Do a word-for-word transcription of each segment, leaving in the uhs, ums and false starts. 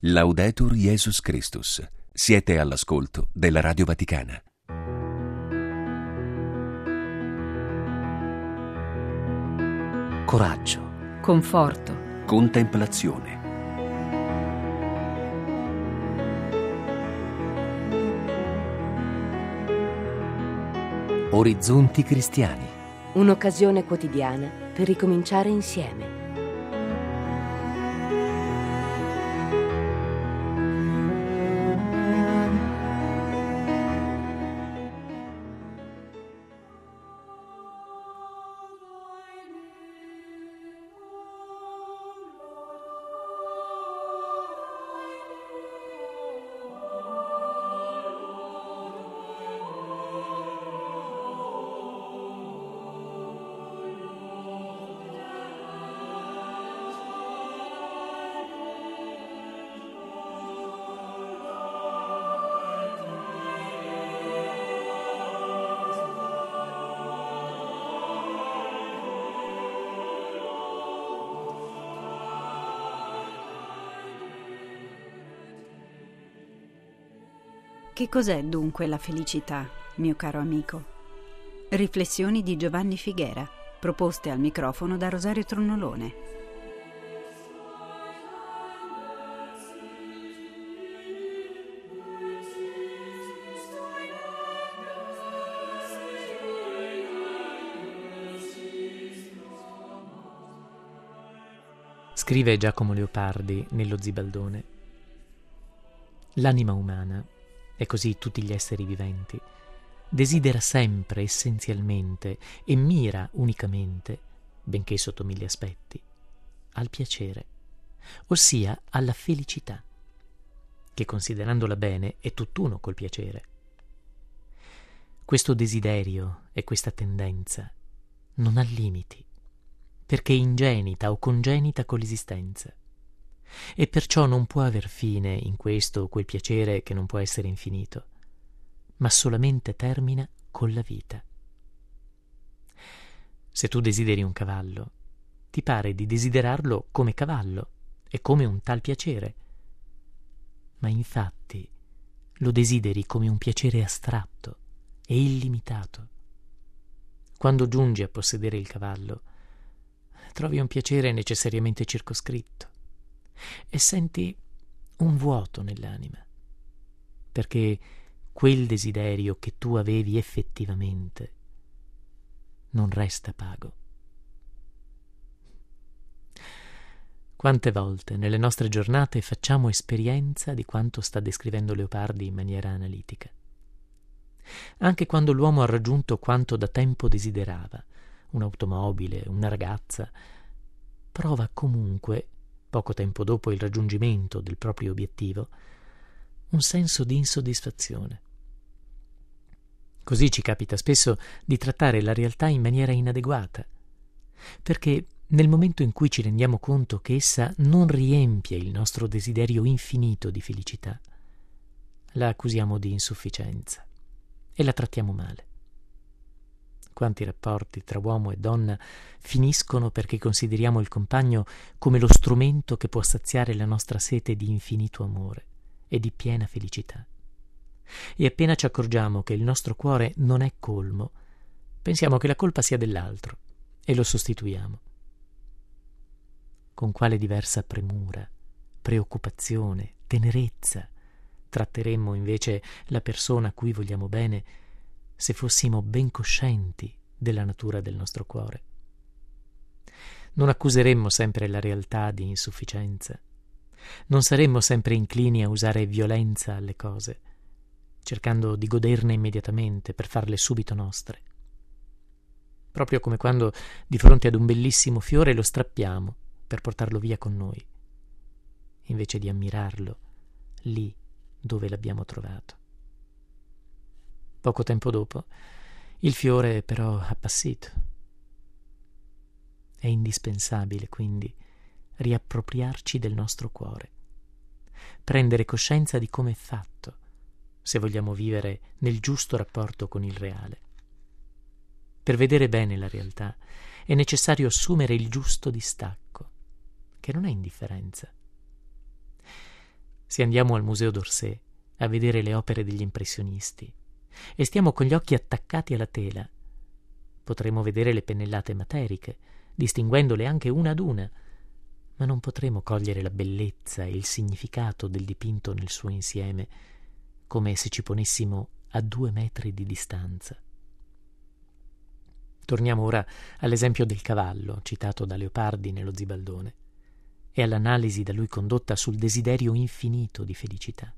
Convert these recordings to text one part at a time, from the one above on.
Laudetur Jesus Christus. Siete all'ascolto della Radio Vaticana. Coraggio, conforto, Contemplazione. orizzonti cristiani. Un'occasione quotidiana per ricominciare insieme. Che cos'è dunque la felicità, mio caro amico? Riflessioni di Giovanni Figuera, proposte al microfono da Rosario Tronnolone. Scrive Giacomo Leopardi nello Zibaldone: l'anima umana, e così tutti gli esseri viventi, desidera sempre, essenzialmente, e mira unicamente, benché sotto mille aspetti, al piacere, ossia alla felicità, che considerandola bene è tutt'uno col piacere. Questo desiderio e questa tendenza non ha limiti, perché è ingenita o congenita con l'esistenza, e perciò non può aver fine in questo o quel piacere che non può essere infinito, ma solamente termina con la vita. Se tu desideri un cavallo, ti pare di desiderarlo come cavallo e come un tal piacere, ma infatti lo desideri come un piacere astratto e illimitato. Quando giungi a possedere il cavallo, trovi un piacere necessariamente circoscritto e senti un vuoto nell'anima, perché quel desiderio che tu avevi effettivamente non resta pago. Quante volte nelle nostre giornate facciamo esperienza di quanto sta descrivendo Leopardi in maniera analitica. Anche quando l'uomo ha raggiunto quanto da tempo desiderava, un'automobile, una ragazza, prova comunque, poco tempo dopo il raggiungimento del proprio obiettivo, un senso di insoddisfazione. Così ci capita spesso di trattare la realtà in maniera inadeguata, perché nel momento in cui ci rendiamo conto che essa non riempie il nostro desiderio infinito di felicità, la accusiamo di insufficienza e la trattiamo male. Quanti rapporti tra uomo e donna finiscono perché consideriamo il compagno come lo strumento che può saziare la nostra sete di infinito amore e di piena felicità. E appena ci accorgiamo che il nostro cuore non è colmo, pensiamo che la colpa sia dell'altro e lo sostituiamo. Con quale diversa premura, preoccupazione, tenerezza tratteremmo invece la persona a cui vogliamo bene, se fossimo ben coscienti della natura del nostro cuore. Non accuseremmo sempre la realtà di insufficienza, non saremmo sempre inclini a usare violenza alle cose, cercando di goderne immediatamente per farle subito nostre. Proprio come quando di fronte ad un bellissimo fiore lo strappiamo per portarlo via con noi, invece di ammirarlo lì dove l'abbiamo trovato. Poco tempo dopo, il fiore è però appassito. È indispensabile, quindi, riappropriarci del nostro cuore, prendere coscienza di come è fatto, se vogliamo vivere nel giusto rapporto con il reale. Per vedere bene la realtà è necessario assumere il giusto distacco, che non è indifferenza. Se andiamo al Museo d'Orsay a vedere le opere degli impressionisti e stiamo con gli occhi attaccati alla tela, potremo vedere le pennellate materiche, distinguendole anche una ad una, ma non potremo cogliere la bellezza e il significato del dipinto nel suo insieme, come se ci ponessimo a due metri di distanza. Torniamo ora all'esempio del cavallo, citato da Leopardi nello Zibaldone, e all'analisi da lui condotta sul desiderio infinito di felicità.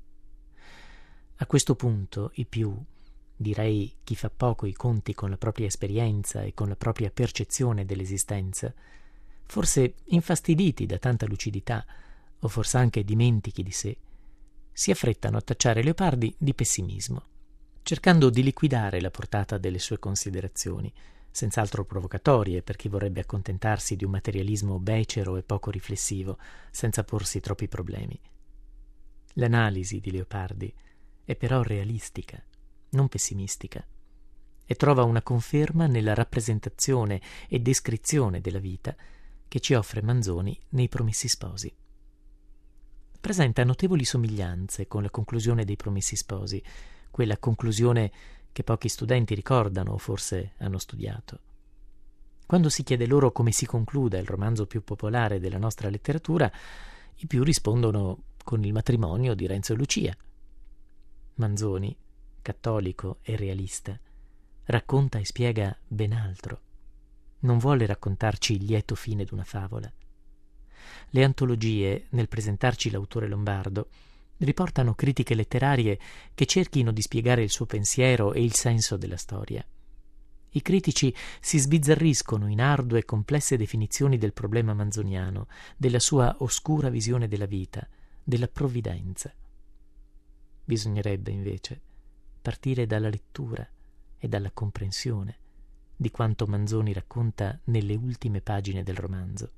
A questo punto i più, direi chi fa poco i conti con la propria esperienza e con la propria percezione dell'esistenza, forse infastiditi da tanta lucidità, o forse anche dimentichi di sé, si affrettano a tacciare Leopardi di pessimismo, cercando di liquidare la portata delle sue considerazioni, senz'altro provocatorie per chi vorrebbe accontentarsi di un materialismo becero e poco riflessivo, senza porsi troppi problemi. L'analisi di Leopardi è però realistica, non pessimistica, e trova una conferma nella rappresentazione e descrizione della vita che ci offre Manzoni nei Promessi Sposi. Presenta notevoli somiglianze con la conclusione dei Promessi Sposi, quella conclusione che pochi studenti ricordano o forse hanno studiato. Quando si chiede loro come si concluda il romanzo più popolare della nostra letteratura, i più rispondono con il matrimonio di Renzo e Lucia. Manzoni, cattolico e realista, racconta e spiega ben altro. Non vuole raccontarci il lieto fine d'una favola. Le antologie, nel presentarci l'autore lombardo, riportano critiche letterarie che cerchino di spiegare il suo pensiero e il senso della storia. I critici si sbizzarriscono in ardue e complesse definizioni del problema manzoniano, della sua oscura visione della vita, della provvidenza. Bisognerebbe, invece, partire dalla lettura e dalla comprensione di quanto Manzoni racconta nelle ultime pagine del romanzo.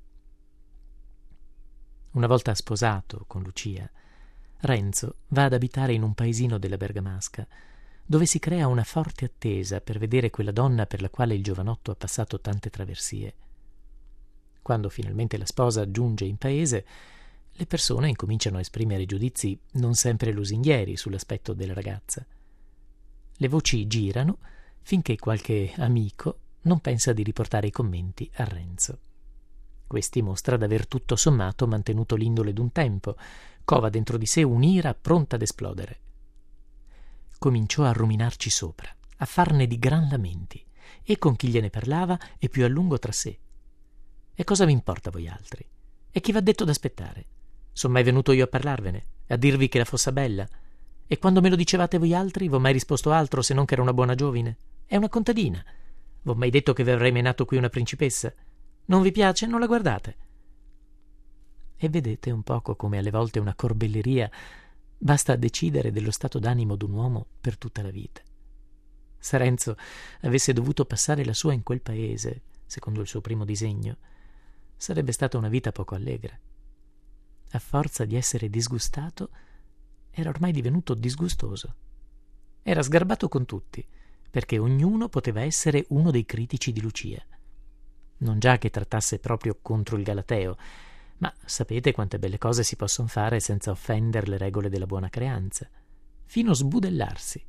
Una volta sposato con Lucia, Renzo va ad abitare in un paesino della Bergamasca, dove si crea una forte attesa per vedere quella donna per la quale il giovanotto ha passato tante traversie. Quando finalmente la sposa giunge in paese, le persone incominciano a esprimere giudizi non sempre lusinghieri sull'aspetto della ragazza. Le voci girano finché qualche amico non pensa di riportare i commenti a Renzo. Questi mostra d'aver tutto sommato mantenuto l'indole d'un tempo, cova dentro di sé un'ira pronta ad esplodere. Cominciò a ruminarci sopra, a farne di gran lamenti, e con chi gliene parlava e più a lungo tra sé. E cosa vi importa a voi altri? E chi v'ha detto d'aspettare? Son mai venuto io a parlarvene, a dirvi che la fossa bella? E quando me lo dicevate voi altri, v'ho mai risposto altro se non che era una buona giovine? È una contadina. V'ho mai detto che vi avrei menato qui una principessa? Non vi piace? Non la guardate. E vedete un poco come alle volte una corbelleria basta a decidere dello stato d'animo d'un uomo per tutta la vita. Se Renzo avesse dovuto passare la sua in quel paese, secondo il suo primo disegno, sarebbe stata una vita poco allegra. A forza di essere disgustato, era ormai divenuto disgustoso. Era sgarbato con tutti, perché ognuno poteva essere uno dei critici di Lucia. Non già che trattasse proprio contro il Galateo, ma sapete quante belle cose si possono fare senza offendere le regole della buona creanza, fino sbudellarsi.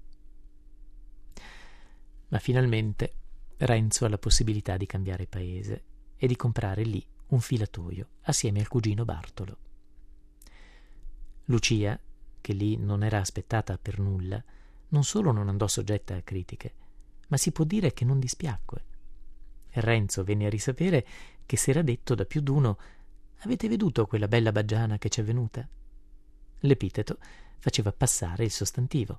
Ma finalmente Renzo ha la possibilità di cambiare paese e di comprare lì un filatoio assieme al cugino Bartolo. Lucia, che lì non era aspettata per nulla, non solo non andò soggetta a critiche, ma si può dire che non dispiacque. E Renzo venne a risapere che s'era detto da più d'uno: avete veduto quella bella baggiana che c'è venuta? L'epiteto faceva passare il sostantivo.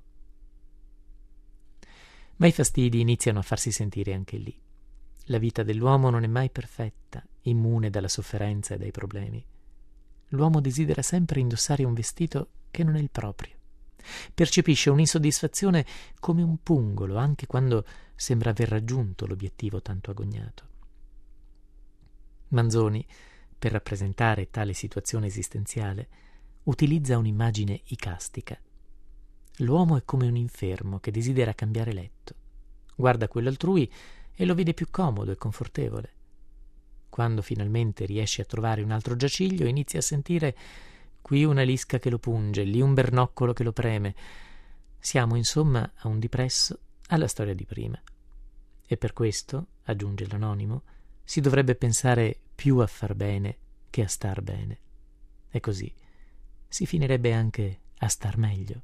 Ma i fastidi iniziano a farsi sentire anche lì. La vita dell'uomo non è mai perfetta, immune dalla sofferenza e dai problemi. L'uomo desidera sempre indossare un vestito che non è il proprio. Percepisce un'insoddisfazione come un pungolo anche quando sembra aver raggiunto l'obiettivo tanto agognato. Manzoni, per rappresentare tale situazione esistenziale, utilizza un'immagine icastica. L'uomo è come un infermo che desidera cambiare letto. Guarda quello altrui e lo vede più comodo e confortevole. Quando finalmente riesce a trovare un altro giaciglio, inizia a sentire qui una lisca che lo punge, lì un bernoccolo che lo preme. Siamo, insomma, a un dipresso alla storia di prima. E per questo, aggiunge l'anonimo, si dovrebbe pensare più a far bene che a star bene. E così si finirebbe anche a star meglio.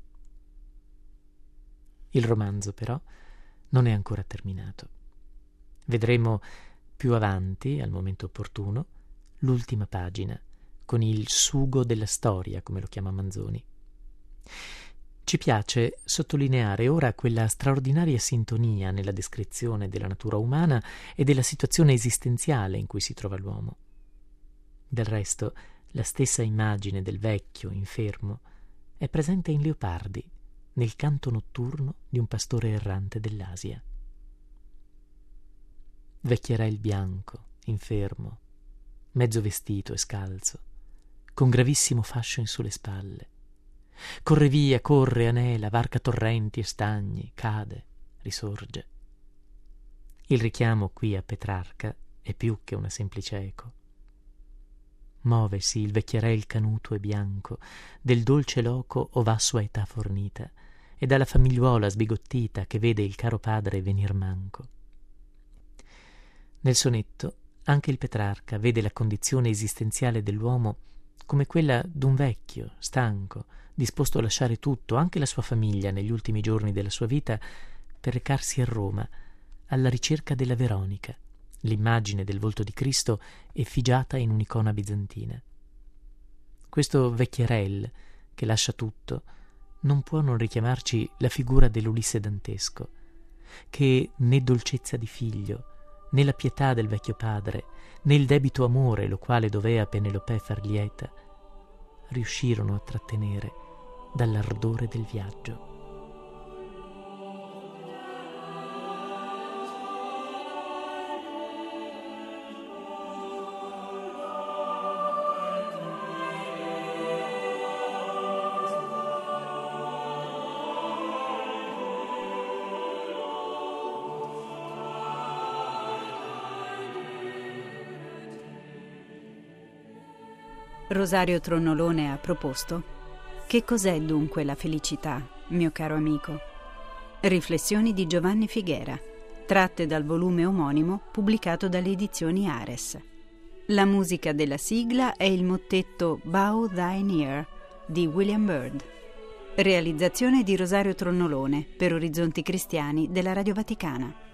Il romanzo, però, non è ancora terminato. Vedremo più avanti, al momento opportuno, l'ultima pagina, con il sugo della storia, come lo chiama Manzoni. Ci piace sottolineare ora quella straordinaria sintonia nella descrizione della natura umana e della situazione esistenziale in cui si trova l'uomo. Del resto, la stessa immagine del vecchio infermo è presente in Leopardi, nel canto notturno di un pastore errante dell'Asia. Vecchierà il bianco, infermo, mezzo vestito e scalzo, con gravissimo fascio in sulle spalle. Corre via, corre, anela, varca torrenti e stagni, cade, risorge. Il richiamo qui a Petrarca è più che una semplice eco. Muovesi il vecchierel canuto e bianco, del dolce loco ov'ha sua età fornita, e dalla famigliuola sbigottita che vede il caro padre venir manco. Nel sonetto anche il Petrarca vede la condizione esistenziale dell'uomo come quella d'un vecchio, stanco, disposto a lasciare tutto, anche la sua famiglia, negli ultimi giorni della sua vita, per recarsi a Roma, alla ricerca della Veronica, l'immagine del volto di Cristo effigiata in un'icona bizantina. Questo vecchierel, che lascia tutto, non può non richiamarci la figura dell'Ulisse dantesco, che né dolcezza di figlio, né la pietà del vecchio padre, né il debito amore lo quale dovea Penelopè far lieta, riuscirono a trattenere dall'ardore del viaggio. Rosario Tronnolone ha proposto: che cos'è dunque la felicità, mio caro amico? Riflessioni di Giovanni Figuera, tratte dal volume omonimo pubblicato dalle edizioni Ares. La musica della sigla è il mottetto Bow Thine Ear di William Byrd. Realizzazione di Rosario Tronnolone per Orizzonti Cristiani della Radio Vaticana.